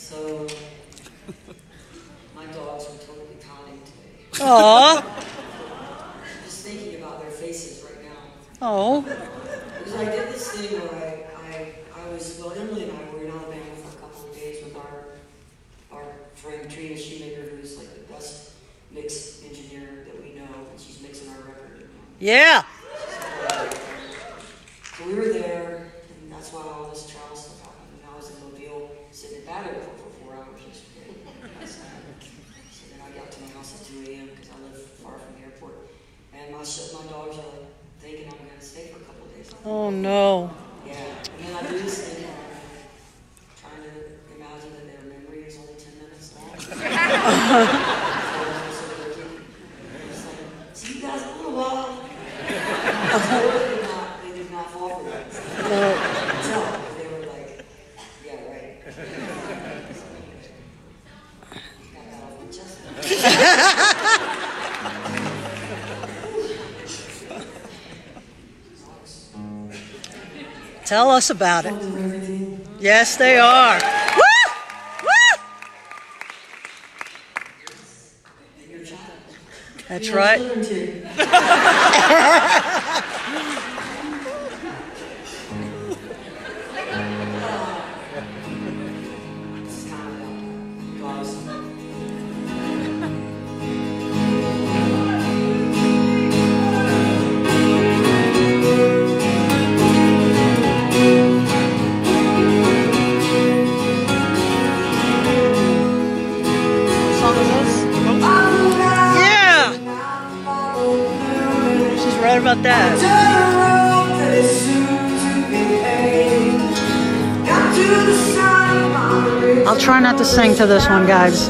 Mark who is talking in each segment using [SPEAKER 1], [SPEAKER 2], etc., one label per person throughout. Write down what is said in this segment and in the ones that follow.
[SPEAKER 1] So, my dogs were totally pounding today.
[SPEAKER 2] Aw.
[SPEAKER 1] Just thinking about their faces right now.
[SPEAKER 2] Oh.
[SPEAKER 1] Because I did this thing where I was, well, Emily and I were in Alabama for a couple of days with our friend Trina Shoemaker, who's like the best mix engineer that we know, and she's mixing our record.
[SPEAKER 2] Yeah.
[SPEAKER 1] So we were there, and that's why all this travel stuff happened. And I was in Mobile, sitting at that airport for 4 hours yesterday. So then I got to my house at 2 a.m. because I live far from the airport. And my dogs are like thinking I'm going to stay for a couple of days.
[SPEAKER 2] Oh, no.
[SPEAKER 1] Yeah, and then I do this thing where I'm trying to imagine that their memory is only 10 minutes long. So it's like, see you guys in a little while. They did not fall for that. No, they were like, yeah, right. Got that off my chest.
[SPEAKER 2] Tell us about it. Yes, they are. Woo! Woo! That's right. Right about that. I'll try not to sing to this one, guys.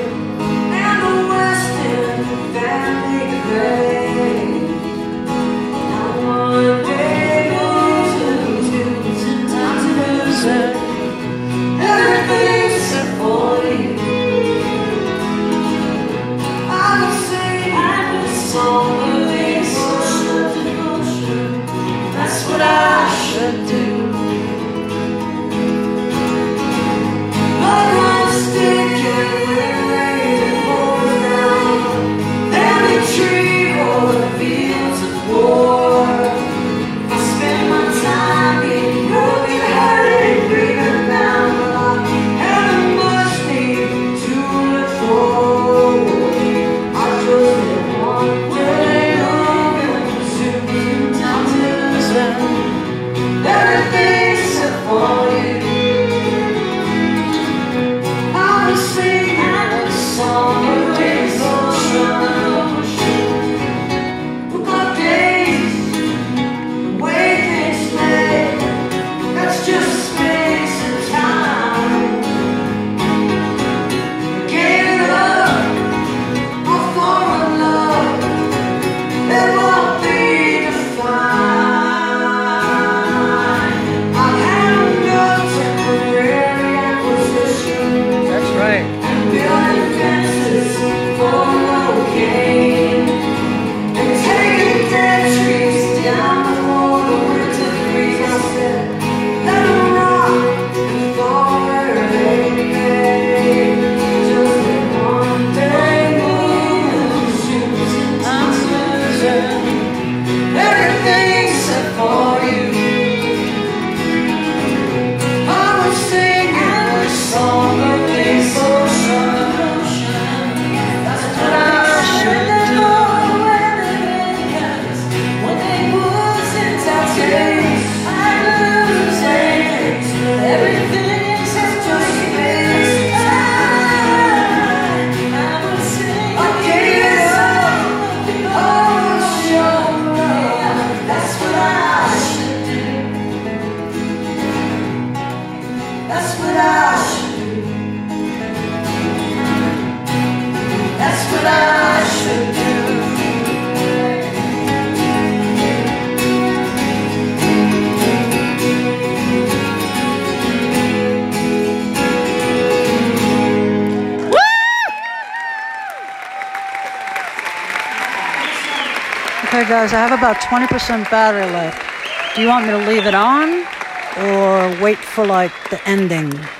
[SPEAKER 2] Okay guys, I have about 20% battery left. Do you want me to leave it on or wait for like the ending?